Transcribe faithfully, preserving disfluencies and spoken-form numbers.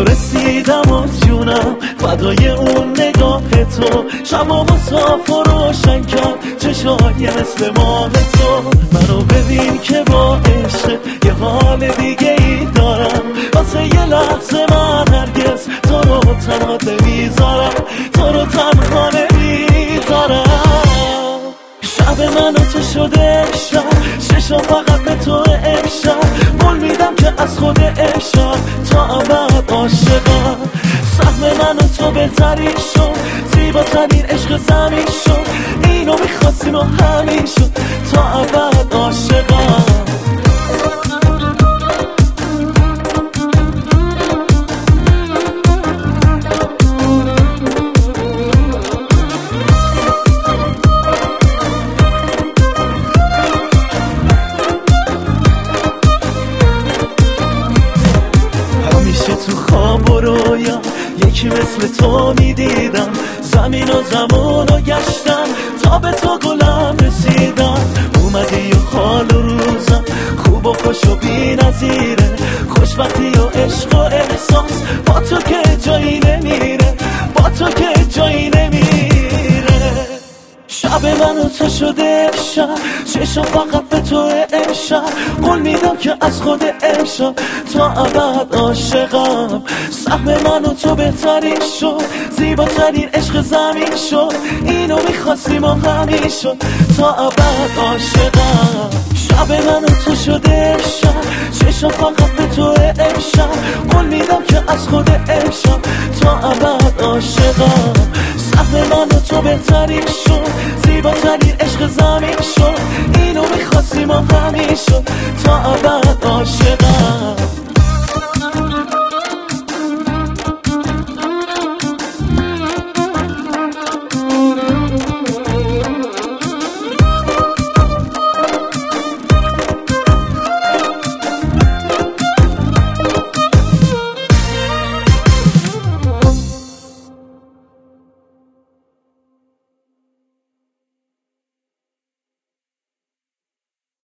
رسیدم و جونم فدای اون نگاه تو، شبا مسافر روشن کرد چشای مثل ماه تو. منو ببین که با عشق یه حال دیگه ای دارم، واسه یه لحظه من هرگز تو رو تنها نمیذارم، تو رو تنها نمیذارم. شب من و تو شده شب، ششم فقط به تو امشب، قول میدم که از خود امشب تا ابد عاشقم. سهم من و تو بهترین شد، زیباترین عشق زمین شد، اینو میخواستیم و همین شد تا ابد عاشقم. تو خواب و رویا یکی مثل تو میدیدم، زمین و زمان و گشتم تا به تو گلم رسیدم. اومدی و حال و روزم خوب و خوش و بی نظیره، خوشبختی و عشق و احساس با تو که جایی نمیره، با تو که جایی نمیره. شب من و تو شده شب، چشم فقط به تو امشب، قول میدم که از خود امشب تا ابد عاشقم. سهم من و تو بهترین شد، زیباترین عشق زمین شد، اینو میخواستیم و همین شد تا ابد عاشقم. شب من و تو شده شب، چشم فقط به تو امشب، قول میدم که از خود امشب تا ابد عاشقم. سهم من و تو بهترین شد، زیباترین عشق زمین شد، اینو میخواستیم و همین شد تا ابد عاشقم.